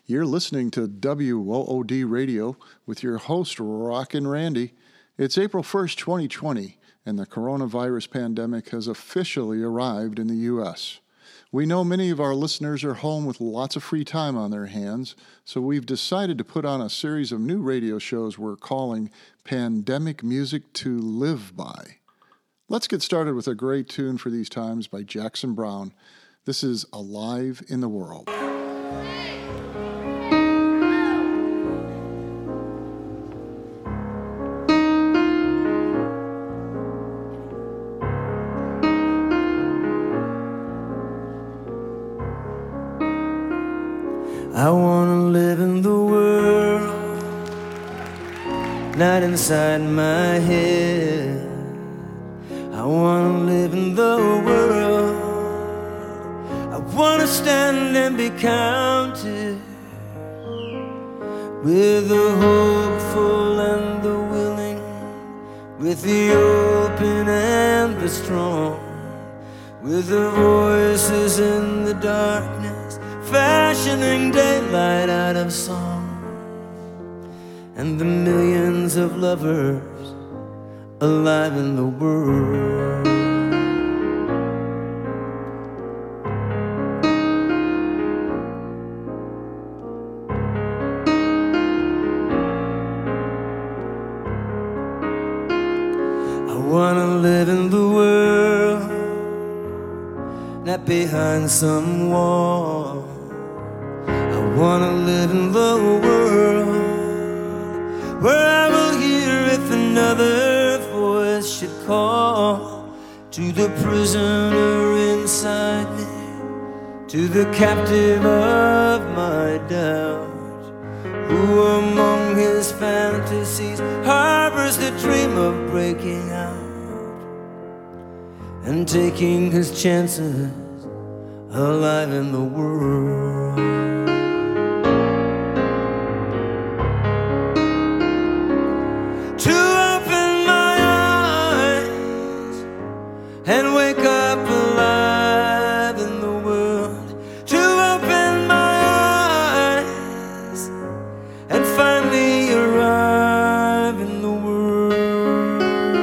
You're listening to WOOD Radio with your host, Rockin' Randy. It's April 1st, 2020, and the coronavirus pandemic has officially arrived in the U.S. We know many of our listeners are home with lots of free time on their hands, so we've decided to put on a series of new radio shows we're calling Pandemic Music to Live By. Let's get started with a great tune for these times by Jackson Browne. This is Alive in the World. I wanna live in the world, not inside my head. I wanna live in the world. I wanna stand and be counted with the hopeful and the willing, with the open and the strong, with the voices in the darkness, fashioning daylight out of song, and the millions of lovers alive in the world. I wanna live in the world, not behind some wall. I wanna live in the world where I will hear if another voice should call, to the prisoner inside me, to the captive of my doubt, who among his fantasies harbors the dream of breaking out and taking his chances alive in the world. To open my eyes and wake up alive in the world. To open my eyes and finally arrive in the world.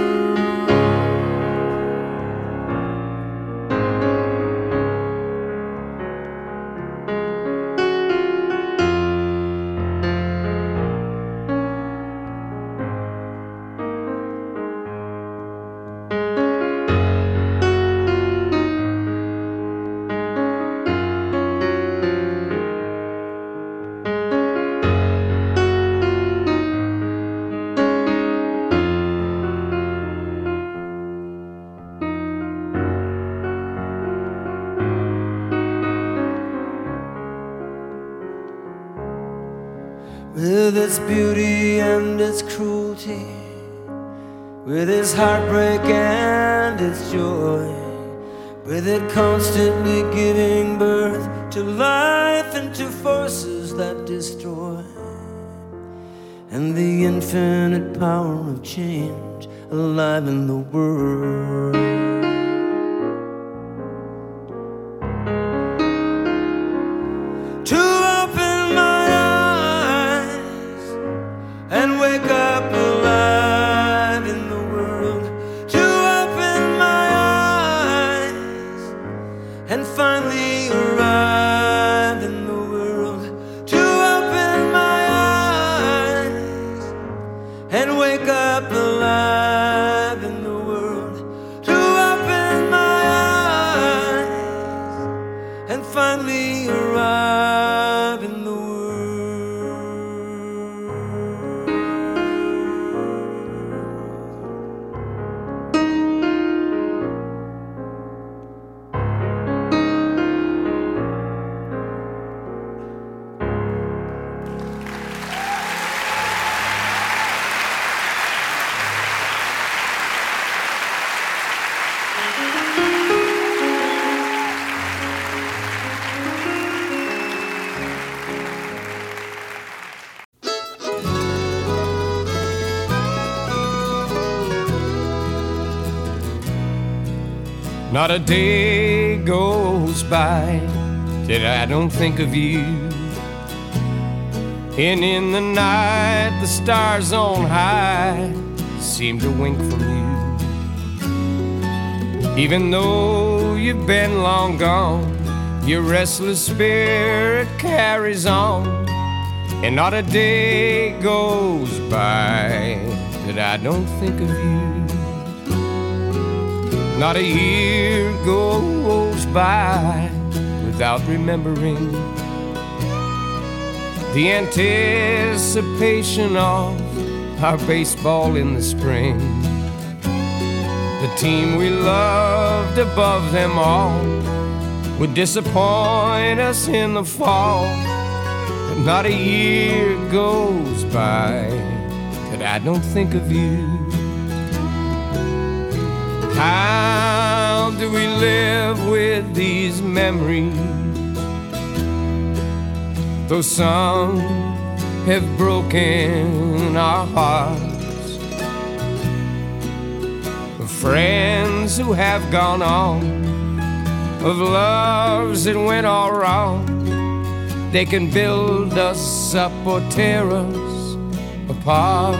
With its beauty and its cruelty, with its heartbreak and its joy, with it constantly giving birth to life and to forces that destroy, and the infinite power of change alive in the world. To open my eyes and wake up alive in the world. To open my eyes and finally arrive in the world. To open my eyes and wake up alive in the world. To open my eyes and finally arrive in the world. Not a day goes by that I don't think of you. And in the night, the stars on high seem to wink from you. Even though you've been long gone, your restless spirit carries on. And not a day goes by that I don't think of you. Not a year goes by without remembering the anticipation of our baseball in the spring. The team we loved above them all would disappoint us in the fall. But not a year goes by that I don't think of you. How do we live with these memories? Though some have broken our hearts, of friends who have gone on, of loves that went all wrong. They can build us up or tear us apart.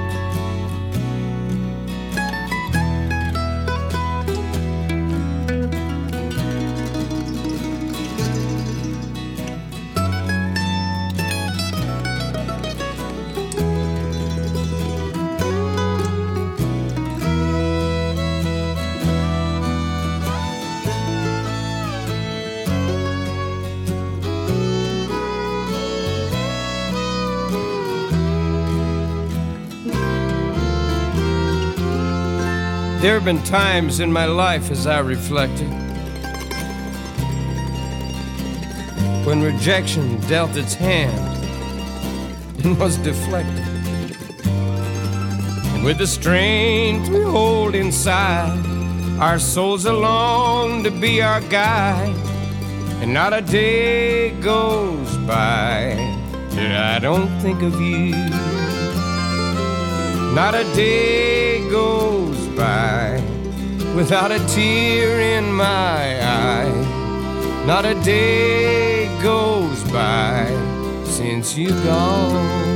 There have been times in my life, as I reflected, when rejection dealt its hand and was deflected. And with the strength we hold inside, our souls alone to be our guide. And not a day goes by that I don't think of you. Not a day goes by without a tear in my eye. Not a day goes by since you've gone.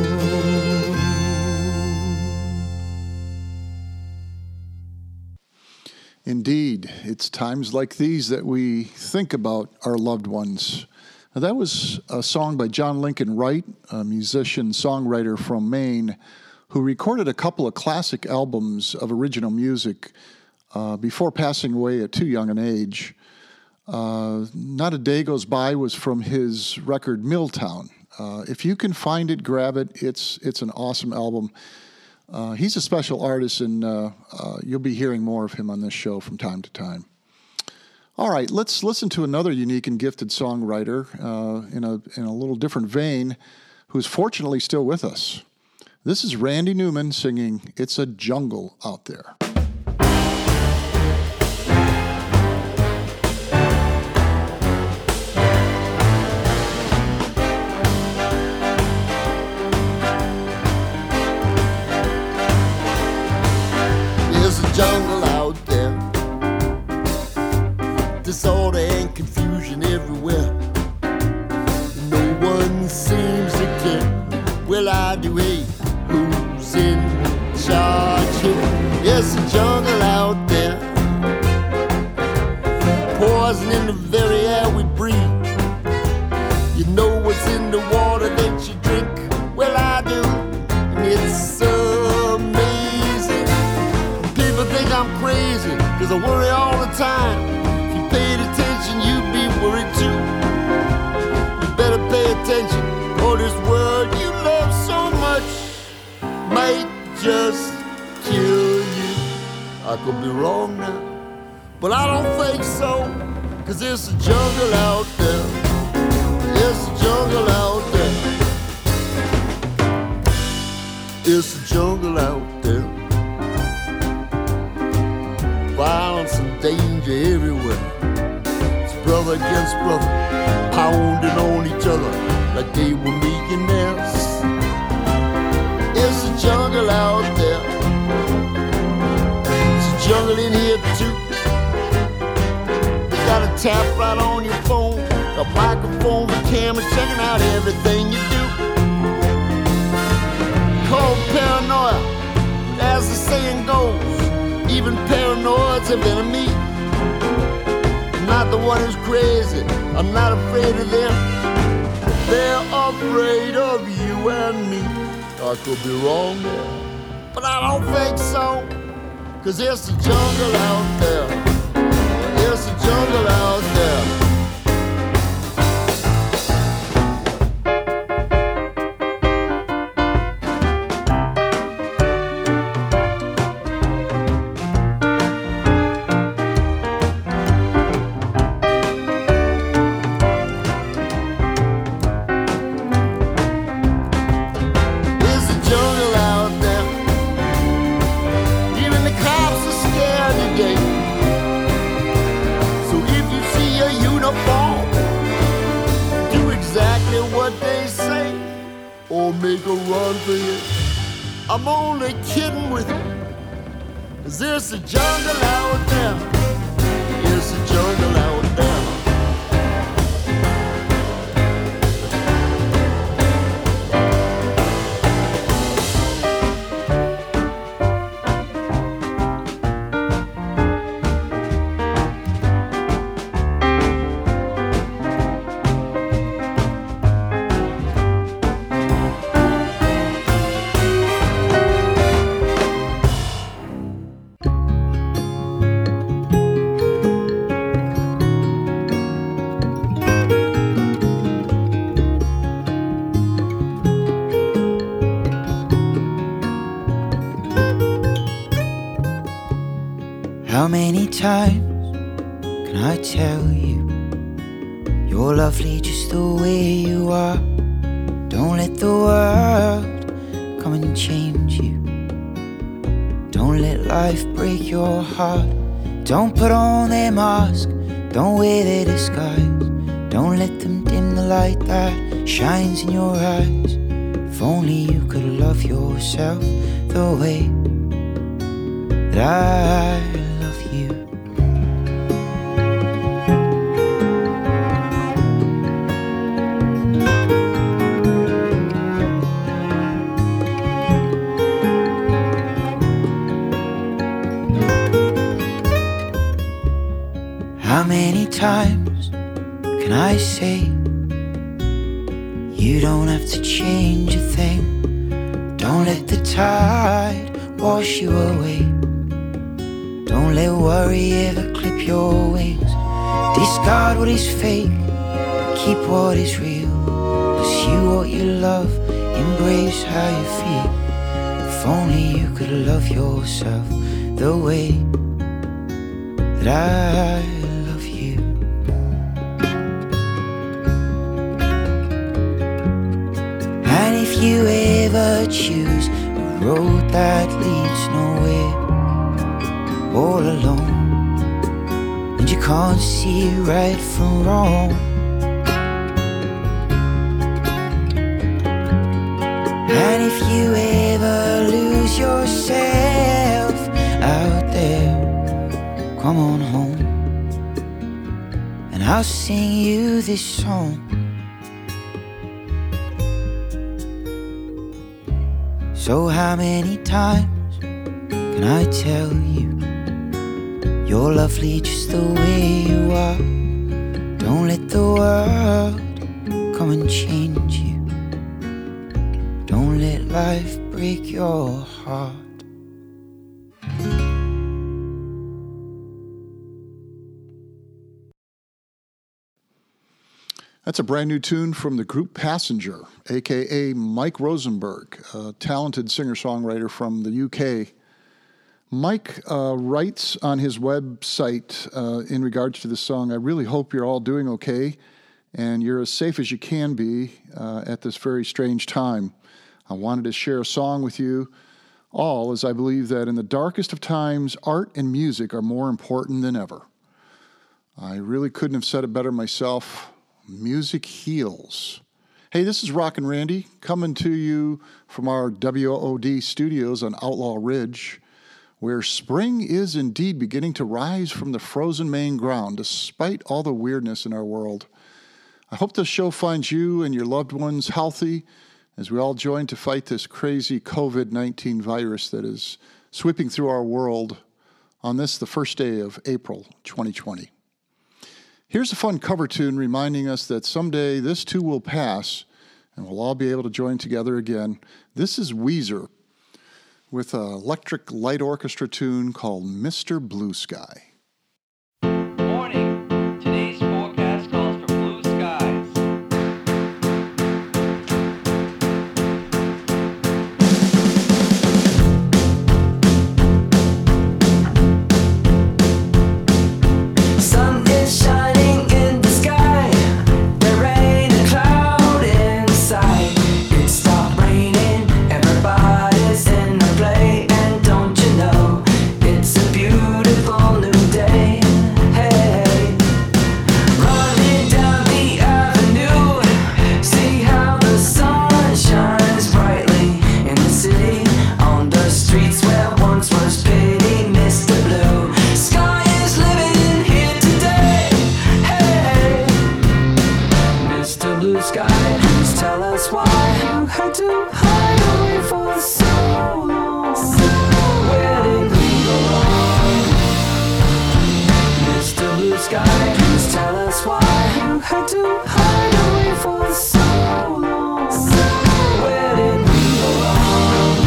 Indeed, it's times like these that we think about our loved ones. Now, that was a song by John Lincoln Wright, a musician-songwriter from Maine, who recorded a couple of classic albums of original music before passing away at too young an age. Not a Day Goes By was from his record Milltown. If you can find it, grab it. It's an awesome album. He's a special artist, and you'll be hearing more of him on this show from time to time. All right, let's listen to another unique and gifted songwriter in a little different vein, who's fortunately still with us. This is Randy Newman singing "It's a Jungle Out There." There's a jungle out there, disorder and confusion everywhere. No one seems to care. Well, I do, hey. Who's in charge here? It's a jungle out there, poison in the very air we breathe. You know what's in the water that you drink? Well, I do, and it's amazing. People think I'm crazy, cause I worry all the time. If you paid attention, you'd be worried too. You better pay attention, or this world you love so much might just kill you. I could be wrong now, but I don't think so, cause it's a jungle out there. It's a jungle out there. It's a jungle out there. Violence and danger everywhere. It's brother against brother, pounding on each other like they were millionaires. It's a jungle out there. It's a jungle in here too. They got a tap right on your phone, a microphone, a camera, checking out everything you do. paranoia, as the saying goes. Even paranoids have enemy. I'm not the one who's crazy, I'm not afraid of them. They're afraid of you and me. I could be wrong there, but I don't think so. 'Cause there's a jungle out there. There's a jungle out there. Make a run for you. I'm only kidding with you. 'Cause there's a jungle out there. There's a jungle out there. How many times can I tell you you're lovely just the way you are? Don't let the world come and change you. Don't let life break your heart. Don't put on their mask, don't wear their disguise. Don't let them dim the light that shines in your eyes. If only you could love yourself the way that I love you. How many times can I say you don't have to change a thing? Don't let the tide wash you away. Don't let worry ever clip your wings. Discard what is fake, keep what is real. Pursue what you love, embrace how you feel. If only you could love yourself the way that I love you. And if you ever choose a road that leads nowhere, all alone, and you can't see right from wrong, and if you ever lose yourself out there, come on home, and I'll sing you this song. So how many times can I tell you you're lovely just the way you are? Don't let the world come and change you. Don't let life break your heart. That's a brand new tune from the group Passenger, a.k.a. Mike Rosenberg, a talented singer-songwriter from the UK. Mike writes on his website in regards to the song, I really hope you're all doing okay and you're as safe as you can be at this very strange time. I wanted to share a song with you all as I believe that in the darkest of times, art and music are more important than ever. I really couldn't have said it better myself. Music heals. Hey, this is Rockin' Randy coming to you from our WOD studios on Outlaw Ridge, where spring is indeed beginning to rise from the frozen Maine ground despite all the weirdness in our world. I hope this show finds you and your loved ones healthy as we all join to fight this crazy COVID-19 virus that is sweeping through our world on this, the first day of April 2020. Here's a fun cover tune reminding us that someday this too will pass and we'll all be able to join together again. This is Weezer with an electric light orchestra tune called Mr. Blue Sky. Morning. Today's forecast calls for blue skies. Sun is shining in the sky. There ain't a cloud in sight. It stopped raining. Everybody's in the play, and don't you know it's a beautiful new day? Hey, running down the avenue, see how the sun shines brightly in the city, on the streets where once was pity. Mr. Blue Sky is living here today. Hey, Mr. Blue Sky, please tell us why you had to hide away for so long. Where did we go wrong? Mr. Blue Sky, please tell us why you had to hide away for so long. Where did we go wrong?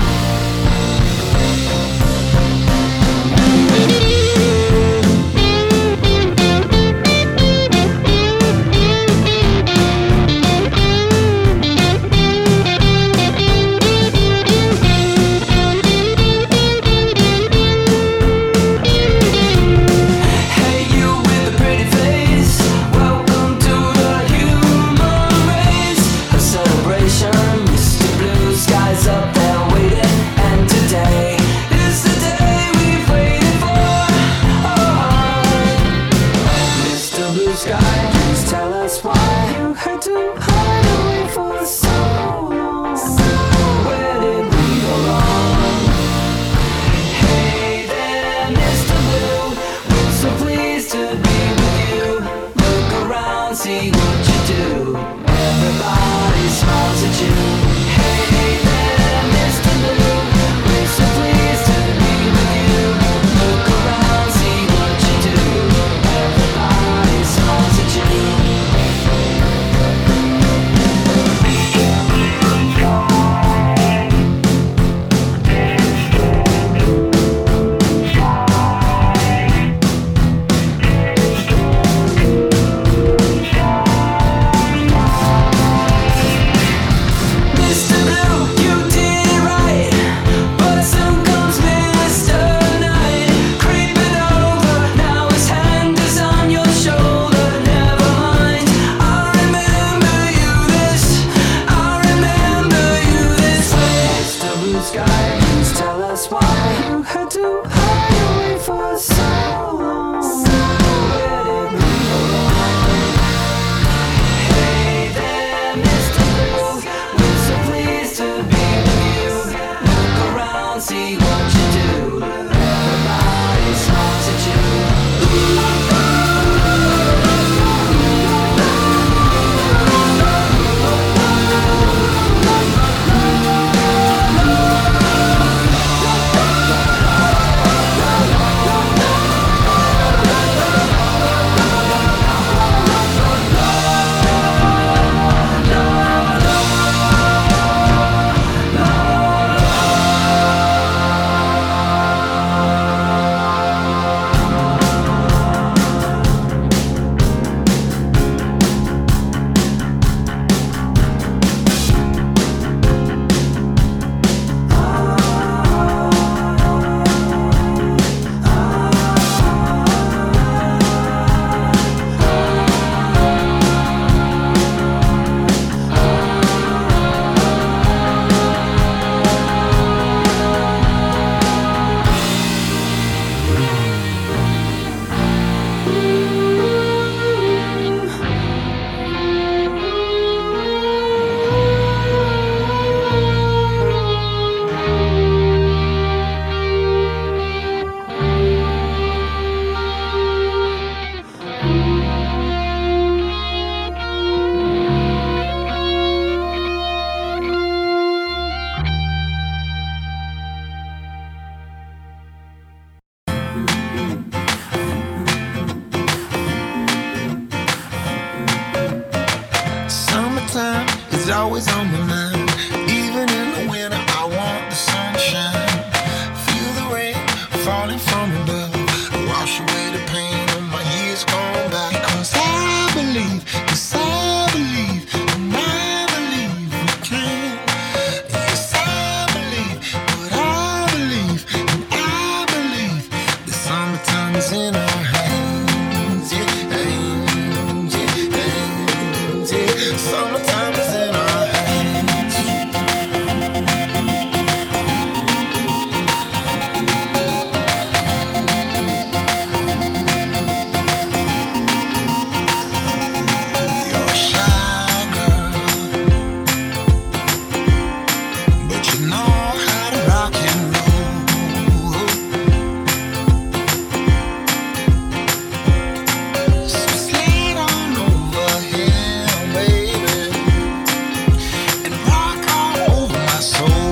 Hey, you with the pretty face, welcome to the is always on my mind. Even in the winter, I want the sunshine. Feel the rain falling from above. Wash away the pain of my years gone by. Because I believe, yes I believe, and I believe we can. Yes I believe, but I believe, and I believe the summertime is in our hands. Yeah, hands, yeah, hands, yeah. Summertime is in our hands. You're a shy girl, but you know how to rock and roll. So slide on over here, baby, and rock all over my soul.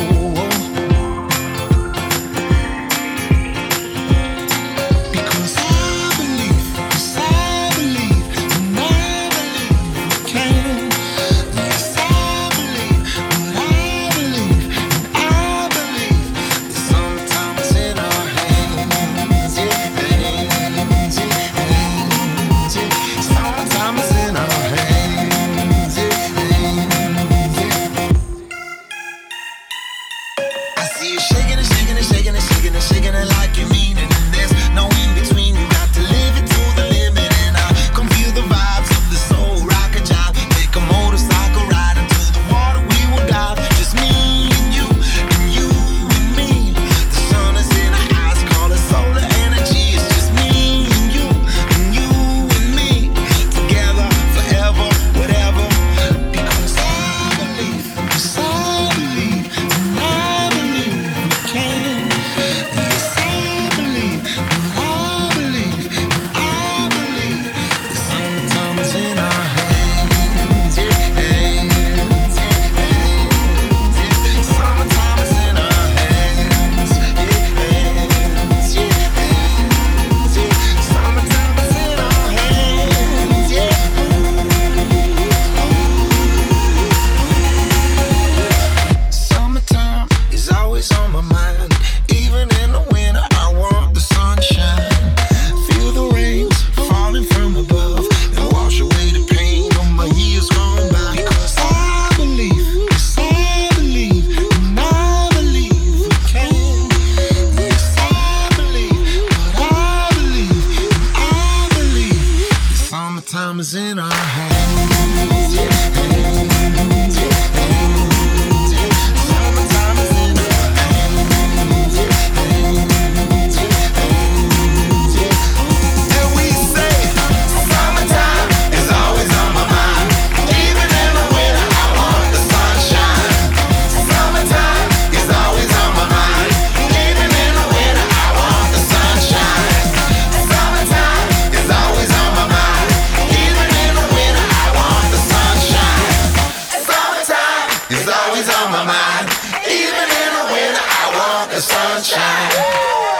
Because I believe, yes I believe, and I believe we can. Yes I believe, but I believe, and I believe the summertime is in our hands. Yeah, hands, yeah, hands, yeah. Summertime is in our hands. Yeah, hands, yeah. I see you shaking it, shaking it, shaking it, shaking it, shaking it like you mean it. And there's no in between. You got to live it to the limit. And I can feel the vibes of the soul rock a jive. Take a motorcycle ride into the water. We will dive. Just me and you and me. The sun is in our eyes. Call it solar energy. It's just me and you and me. Together forever, whatever. Because I believe, yes I believe, and I believe we can. Yes I believe, and I believe, and I believe the summertime is in our hands. Yeah, hands, yeah, hands, yeah. Summertime is in our hands. Yeah, hands, yeah, hands, yeah. Summertime is in our hands. Yeah. Summertime is always on my mind. Even in the winter, I want the sunshine. Feel the rains falling from above and wash away the pain of my years gone by. Because I believe, yes I believe, and I believe we can. Yes I believe, but I believe, and I believe the summertime is in our hands. Yeah, hands, yeah, hands, yeah. Summertime is in our hands. Yeah, hands, yeah, hands, yeah. And we say, summertime is always on my mind. Even in the winter, I want the sunshine. Summertime is always on my mind. Even in the winter, I want the sunshine. Summertime is always on my mind. Even in the winter, I want the sunshine. Summertime is always on my mind. Even in the winter, I want the sunshine.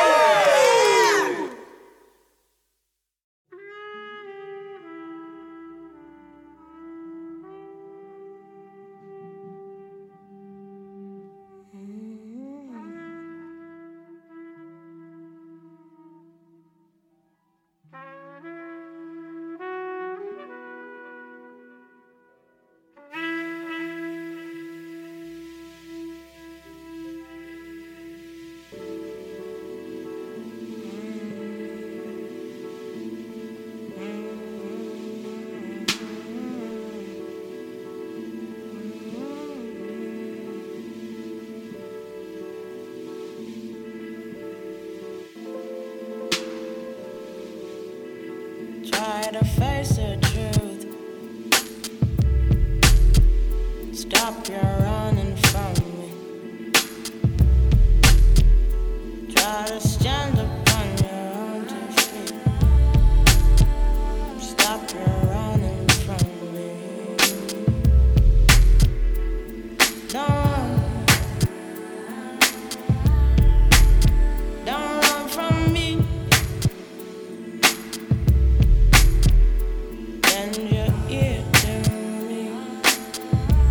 Try to face the truth. Stop your running from me. Try to stand upon your own 2 feet. Stop your running from me. Don't run from me. Bend your ear to me.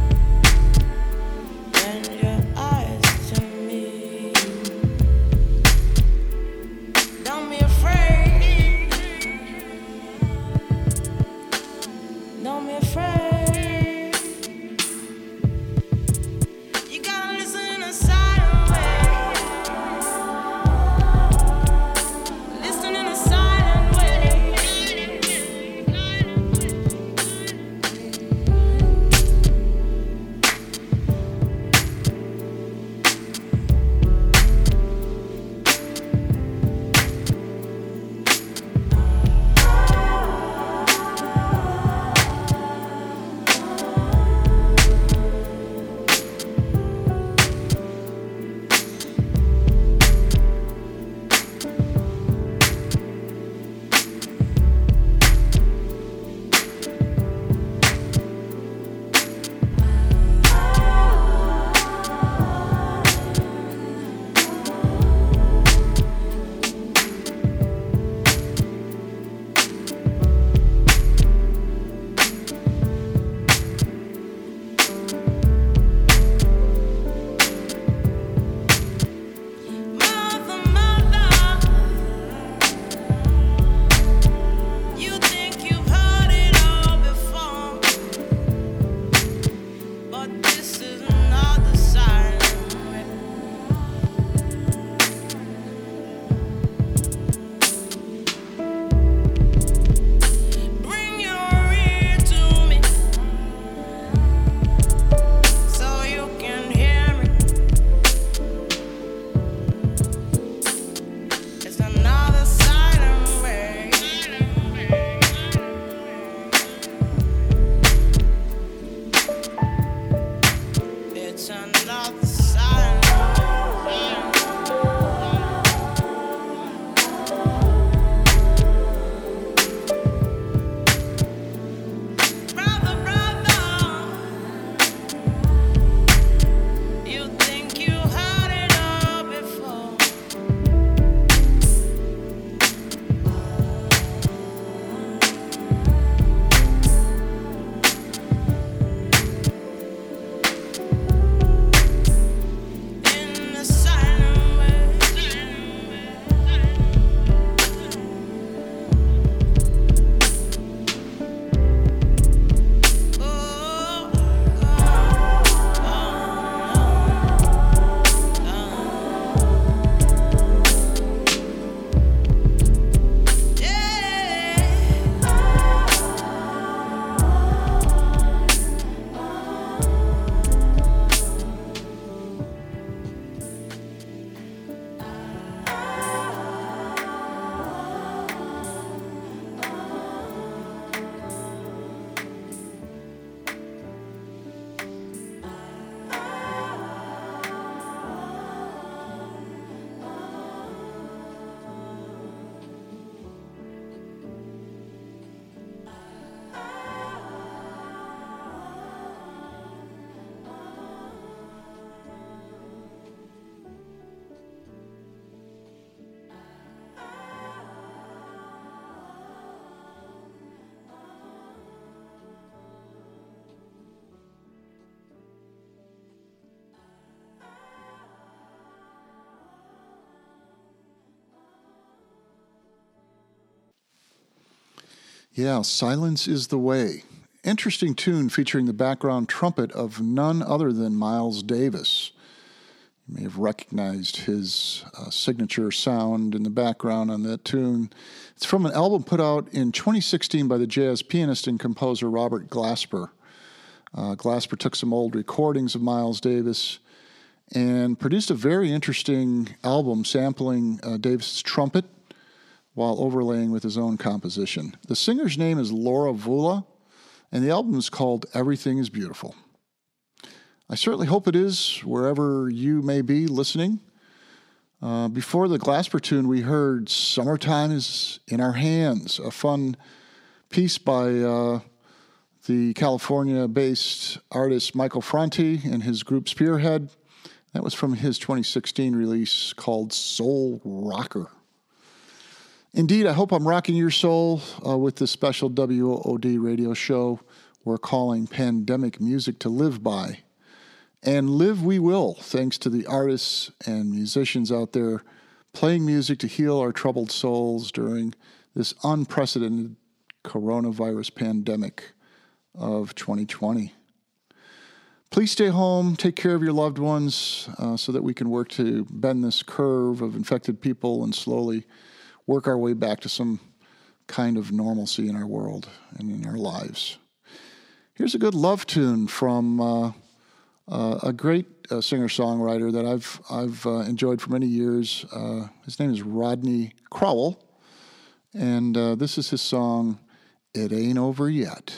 Yeah, Silence is the Way. Interesting tune featuring the background trumpet of none other than Miles Davis. You may have recognized his signature sound in the background on that tune. It's from an album put out in 2016 by the jazz pianist and composer Robert Glasper. Glasper took some old recordings of Miles Davis and produced a very interesting album sampling Davis's trumpet while overlaying with his own composition. The singer's name is Laura Vula, and the album is called Everything is Beautiful. I certainly hope it is, wherever you may be listening. Before the Glasper tune, we heard Summertime is in Our Hands, a fun piece by the California-based artist Michael Franti and his group Spearhead. That was from his 2016 release called Soul Rocker. Indeed, I hope I'm rocking your soul with this special WOD radio show we're calling Pandemic Music to Live By. And live we will, thanks to the artists and musicians out there playing music to heal our troubled souls during this unprecedented coronavirus pandemic of 2020. Please stay home, take care of your loved ones so that we can work to bend this curve of infected people and slowly work our way back to some kind of normalcy in our world and in our lives. Here's a good love tune from a great singer-songwriter that I've enjoyed for many years. His name is Rodney Crowell, and this is his song, It Ain't Over Yet.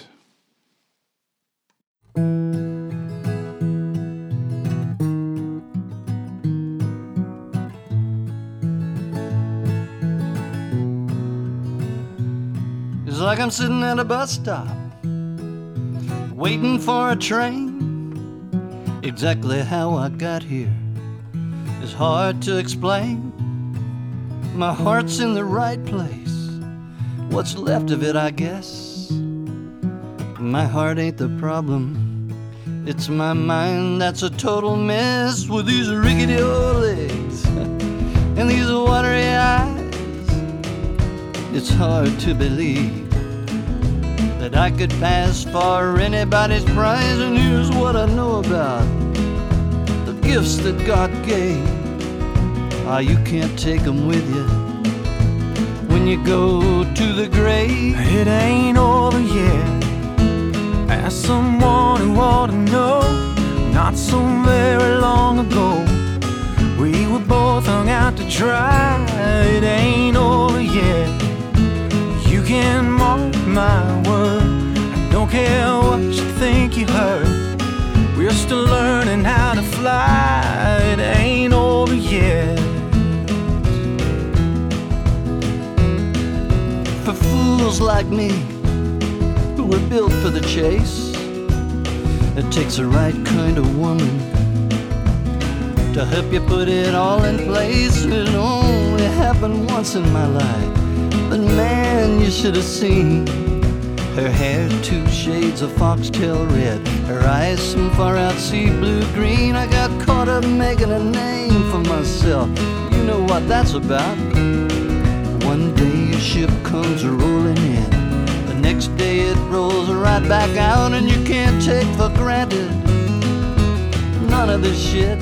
It's like I'm sitting at a bus stop, waiting for a train. Exactly how I got here is hard to explain. My heart's in the right place, what's left of it, I guess. My heart ain't the problem, it's my mind that's a total mess. With these rickety old legs and these watery eyes, it's hard to believe that I could pass for anybody's prize. And here's what I know about the gifts that God gave. You can't take them with you when you go to the grave. It ain't over yet. Ask someone who ought to know. Not so very long ago, we were both hung out to dry. It ain't over yet. You can mark my word, I don't care what you think you heard. We're still learning how to fly. It ain't over yet. For fools like me, who were built for the chase, it takes the right kind of woman to help you put it all in place. It only happened once in my life, but man, you should have seen her hair 2 shades of foxtail red, her eyes some far out sea blue green. I got caught up making a name for myself, you know what that's about. One day your ship comes rolling in, the next day it rolls right back out. And you can't take for granted none of this shit.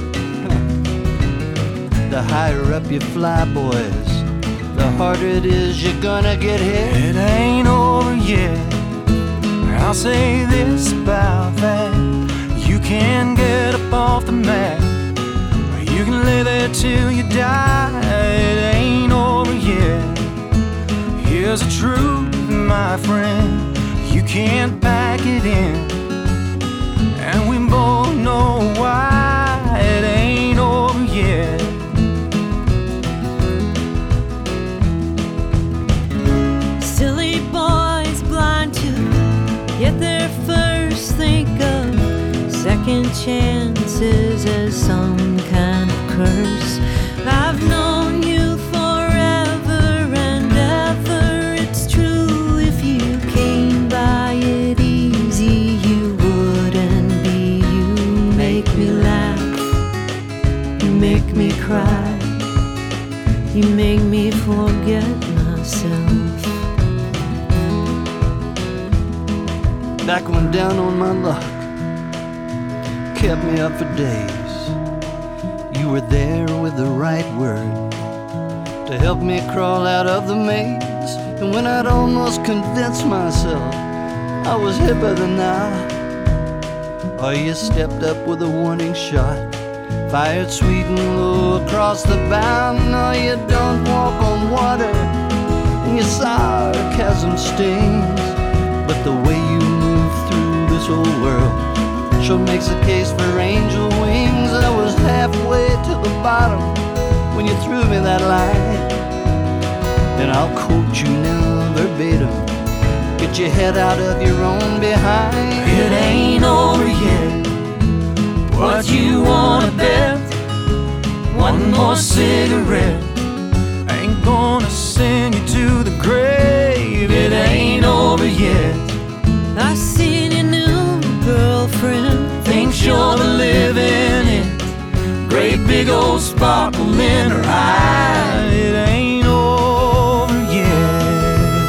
The higher up you fly, boys, the harder it is you're gonna get hit. It ain't over yet. I'll say this about that: you can get up off the mat, or you can lay there till you die. It ain't over yet. Here's the truth, my friend, you can't pack it in, and we both know why. It ain't over yet. Silly boys blind to get there first, think of second chances as some kind of curse. I've known you forever and ever, it's true. If you came by it easy, you wouldn't be you. Make me laugh, you make me cry, you make me forget myself. back when down on my luck kept me up for days. You were there with the right word to help me crawl out of the maze. And when I'd almost convinced myself I was hipper than now, oh, you stepped up with a warning shot, fired sweet and low across the bow. No, you don't walk on water, and your sarcasm stings, but the way you move through this old world sure makes a case for angel wings. I was halfway to the bottom when you threw me that line, and I'll quote you now verbatim: get your head out of your own behind. It ain't over yet. What you wanna bet? One more cigarette ain't gonna send you to the grave. It ain't over yet. I seen your new girlfriend, Thinks you're the living it. Great big old sparkle in her eye. It ain't over yet.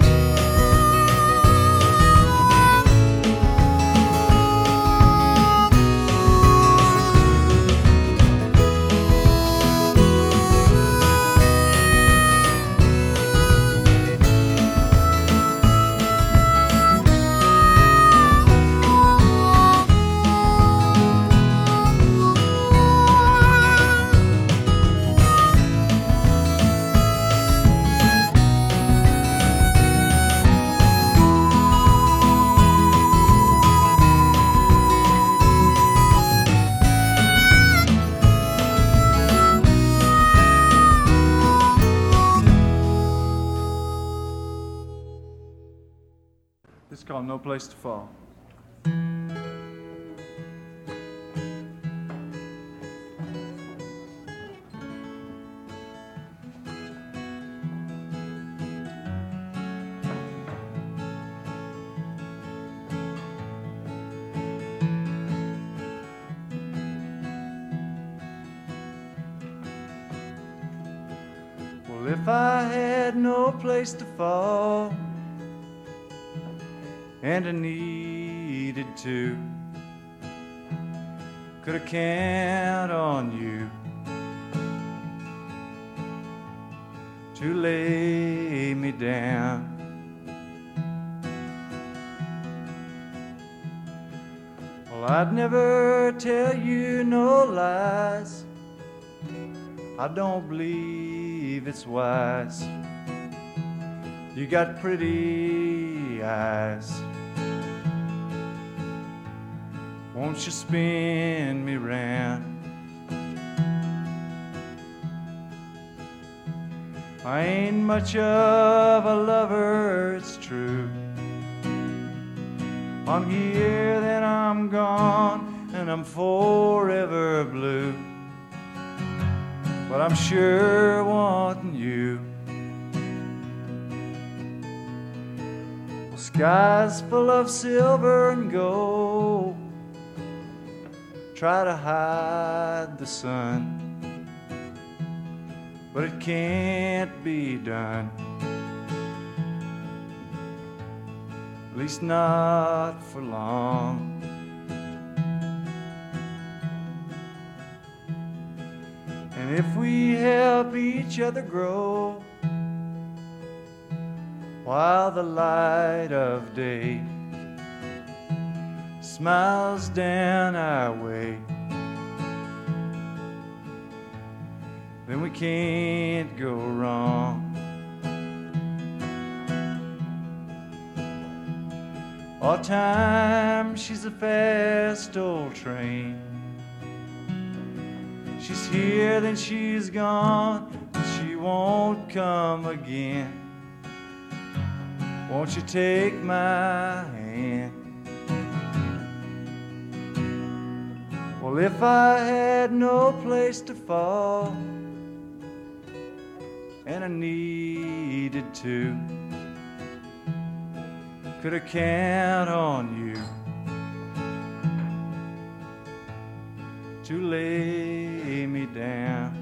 It's called No Place to Fall. Well, if I had no place to fall, and I needed to, could I count on you to lay me down? Well, I'd never tell you no lies. I don't believe it's wise. You got pretty eyes. Won't you spin me round? I ain't much of a lover, it's true. I'm here, then I'm gone, and I'm forever blue. But I'm sure wanting you. Well, skies full of silver and gold try to hide the sun, but it can't be done. At least not for long. And if we help each other grow while the light of day smiles down our way, then we can't go wrong. All time she's a fast old train. She's here, then she's gone, and she won't come again. Won't you take my hand? Well, if I had no place to fall, and I needed to, could I count on you to lay me down?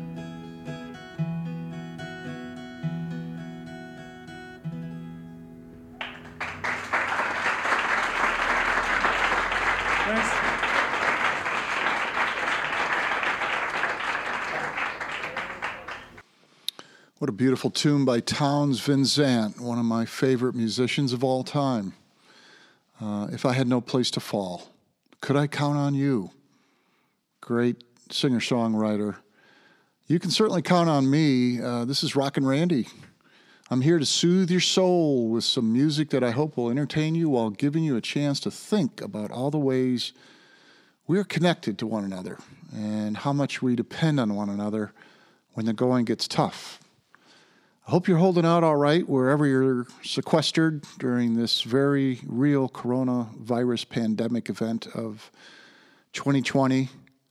What a beautiful tune by Townes Van Zandt, one of my favorite musicians of all time. If I Had No Place to Fall. Could I Count on You? Great singer-songwriter. You can certainly count on me. This is Rockin' Randy. I'm here to soothe your soul with some music that I hope will entertain you while giving you a chance to think about all the ways we're connected to one another and how much we depend on one another when the going gets tough. I hope you're holding out all right wherever you're sequestered during this very real coronavirus pandemic event of 2020.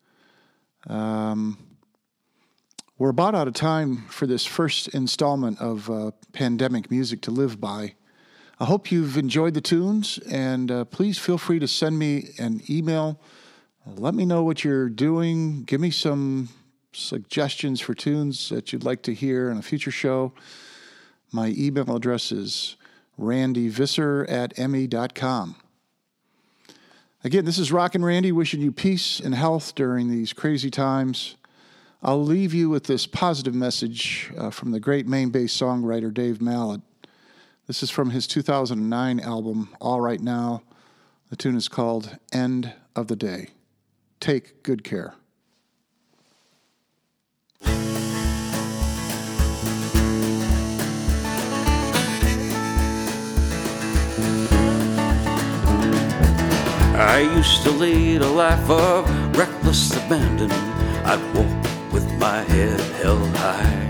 We're about out of time for this first installment of Pandemic Music to Live By. I hope you've enjoyed the tunes, and please feel free to send me an email. Let me know what you're doing. Give me some suggestions for tunes that you'd like to hear in a future show. My email address is randyvisser@me.com. Again, this is Rockin' Randy wishing you peace and health during these crazy times. I'll leave you with this positive message from the great Maine-based songwriter Dave Mallet. This is from his 2009 album, All Right Now. The tune is called End of the Day. Take good care. I used to lead a life of reckless abandon. I'd walk with my head held high.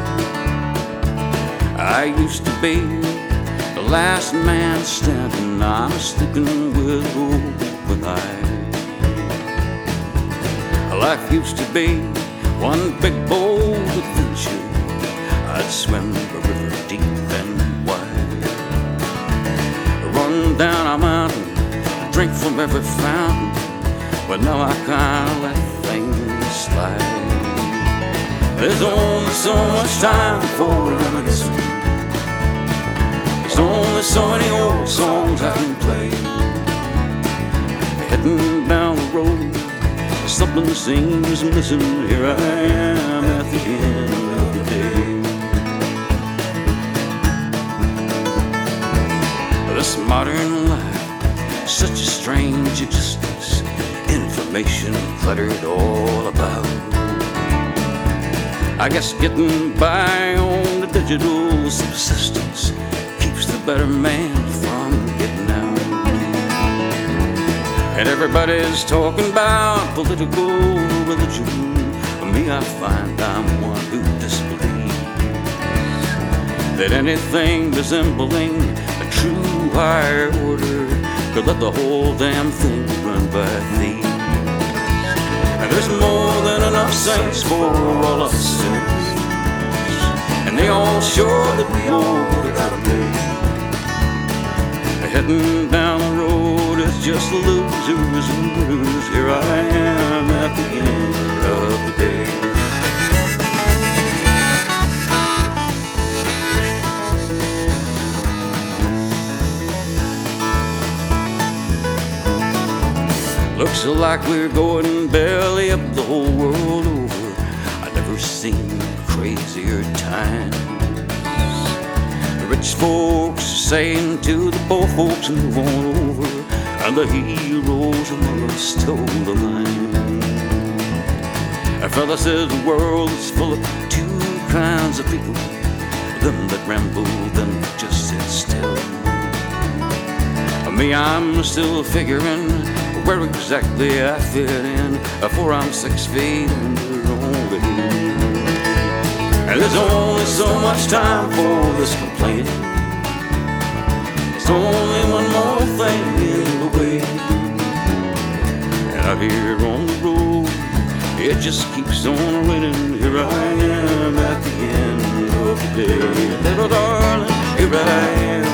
I used to be the last man standing. I'm sleeping with open eyes. Life used to be one big bold adventure. I'd swim the river deep and wide, run down a mountain, drink from every fountain, but now I kinda let things slide. There's only so much time for reminiscing. There's only so many old songs I can play. Heading down the road, something seems missing. Here I am at the end of the day. This modern life, such a strange existence, information cluttered all about. I guess getting by on the digital subsistence keeps the better man from getting out. And everybody's talking about political religion. For me, I find I'm one who disbelieves that anything resembling a true higher order could let the whole damn thing run by thieves. And there's more than enough saints for all of us sinners, and they all sure that we know we gotta pay. Heading down the road, it's just losers and winners. Here I am at the end of the day. Looks like we're going belly up the whole world over. I've never seen crazier times. The rich folks are saying to the poor folks, move on over, and the heroes among us toe the line. A fella says the world is full of two kinds of people, them that ramble, them that just sit still. For me, I'm still figuring where exactly I fit in, for I'm 6 feet under on the hill. And there's only so much time for this complaining. There's only one more thing in the way. And out here on the road, it just keeps on raining. Here I am at the end of the day. Little darling, here I am